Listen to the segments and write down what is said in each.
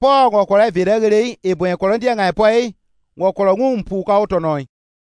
po ngo kole vire gere e buen kolondia ngai poi ngo kolongum pu ka otonoi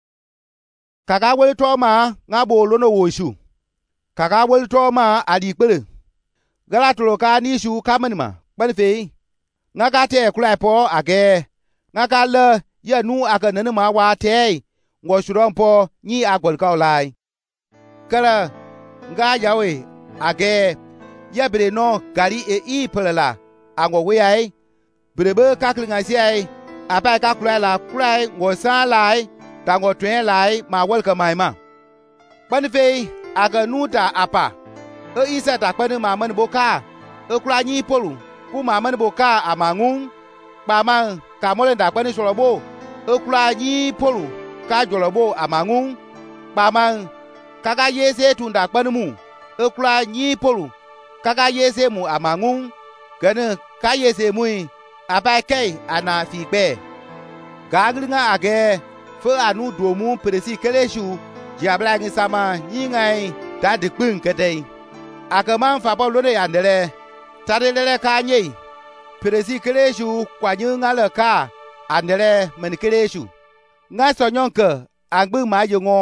kaga wel to ma nga bo lono woshu kaga wel to ma adi kpele galatolo ka ni shu kamanima banfe nga ka te kula po age nga ka le ye nu aga nene ma wa te ngo shuron po ni agol ka olai kala nga yawe age ye bre no gari e pelela ango we ai brebe ka klinga si ai apa ka kula la kula ngo sa lai ta ngo twen lai ma welcome mai ma banfe aga nu ta apa isa ta kpani ma man boka kula ni polu ku ma man boka amangun ba man ka molen da kpani solobo kula ni polu ka jolobo amangun ba man kaga yese tunda kpani mu kula ni polu kaga yese mu amangun gane ka yese mu abai kai ana fi gbe gaglinga age fe anu domu presi keleshu jiabla ngi sama nyingai ta de kpin kedai akaman fa bo lode yandere tadele ka nye presi keleshu kwanyu ngale ka andere men keleshu nga sonyonke angbu ma yongo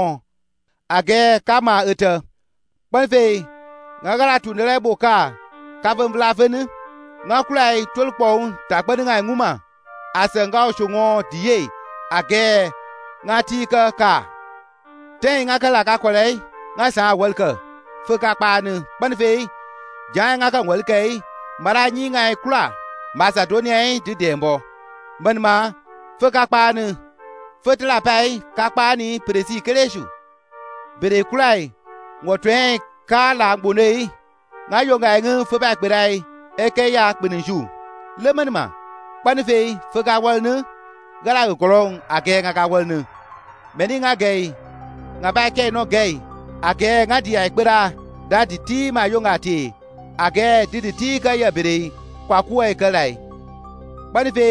age kama ete banfe nga gala tunele boka kavem blavene nga kulai tolpo takpani ngai nguma asenga oshongo die age nga tika ka te nga kala ka kwalai nga sa welke fuka kpanu banfe jai nga ka welke mara nyi ngai kula Macedonia di dembo banma fuka kpanu futla pai ka kpani presi keleshu bere kulai ngotwe ka la gbonei nga yonga ngi fuba kperai eke ya kpinishu lemanma banfe fuka walnu gala kolong age nga ka walnu meni nga gay nga ba ke no gay age nga di akpera da di ti ma yonga ti age di ti ka ya bere kwa kuwa ekalai banfe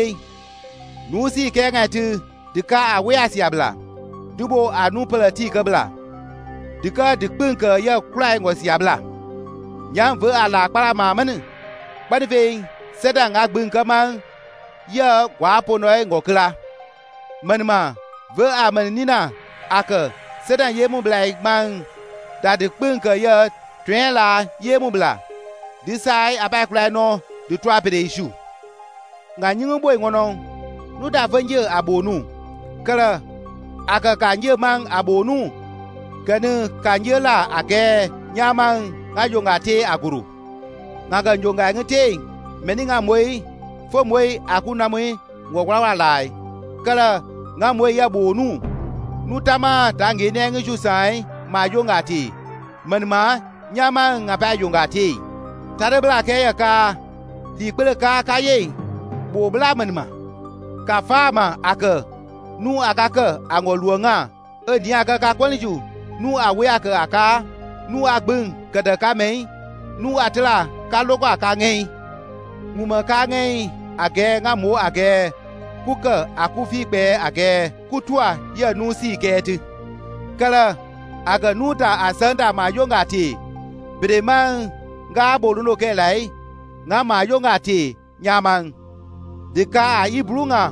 nusi ke nga tu dika awe asiabla dubo anu pelati kabla dika dikpinka ya kulai ngo siabla nyam ve ala para ma manu banfe sedang agbinka man ya kwa ponoi ngo kla manma ve amanina aka sedang ye mu blai man da dikpinka ya twen la ye mu bla disai abai kulai no du twa pede ishu nga nyingu boy ngono nu da venje abonu kala aka kanje mang abonu kanu kanje la age nyamang nga yonga te aguru nga ga yonga ngete meni nga moi fo moi akuna moi ngogwa lai kala nga moi ya bonu nu tama tangi ne ngi sai ma yonga ti manma nyamang nga ba yonga ti tare bla ke ya ka li pele ka ye bo bla manma ka fama aka nu akaka angoluanga edi aka ka kwaliju nu awe aka nu agbun kada ka mai nu atla ka logo aka ngai nguma ka ngai age nga mo age kuka akufi pe age kutua ya nu si keti kala aga nu ta asanda ma yonga ti breman nga boluno ke lai nga ma yonga ti nyamang dika ibrunga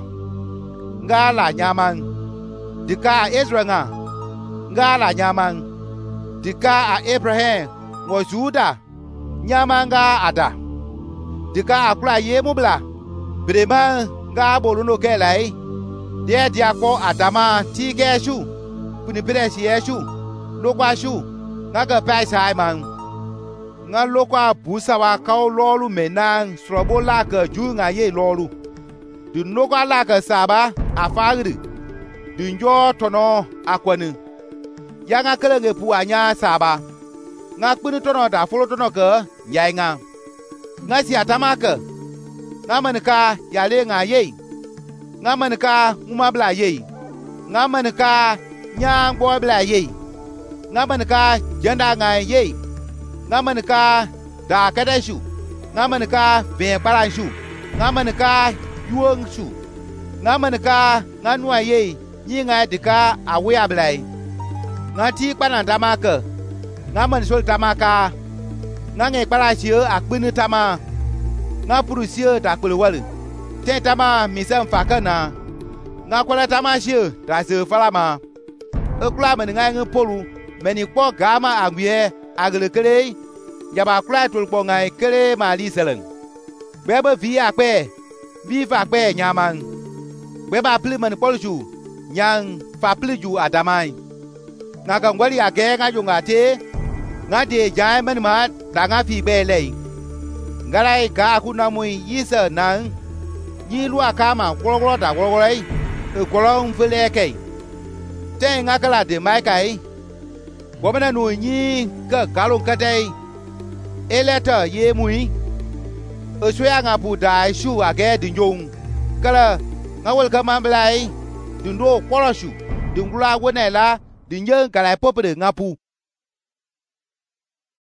nga la nyamang dika Israel nga la nyamang dika Abraham ngo Juda nyamanga ada dika akula ye mubla brema nga boluno ke lai dia ko adama ti ke shu kuni pere si shu lokwa shu nga ga pai sai man nga lokwa busawa ka lolu menang srobola ka ju nga ye lolu du lokwa la ka saba afagri du njo tono akwani ya nga kelenge pu anya saba nga kpini tono da folo tono ka nyai nga si atama ka nga manika ya le nga ye nga manika nguma bla ye nga manika nyang bo bla ye nga manika janda nga ye nga manika da kadashu nga manika ve paranshu nga manika yuong shu nga manika nga nuwa ye yi nga dika awe ablai nga ti kpana tamaka nga man sol tamaka nga nge para sio akpini tama nga puru sio ta kpele wal Ten tama misem fakana. Nga kwala tama shi da se falama. Ekula men nga ngi polu meni kpo gama angwie agle kele. Yaba kula tulpo ngai kele mali seleng. Beba vi akpe. Vi fa akpe nyaman. Beba pli men polju. Nyang fa pli ju adamai. Nga kangwali age nga junga te. Nga de jai men mat da nga fi bele. Ngarai ga kunamui yisa nang. Yi lua kama kwolo da kwolo kwolo mfele ke. Ten nga kala de mai kai. Womana nu nyi ka galon kadai. Eleta ye mui. Oswe nga pu dai shu age dinjong. Kala nga wel kama blai. Dindo kwolo shu. Dingula wonela dinjeng kala popre nga pu.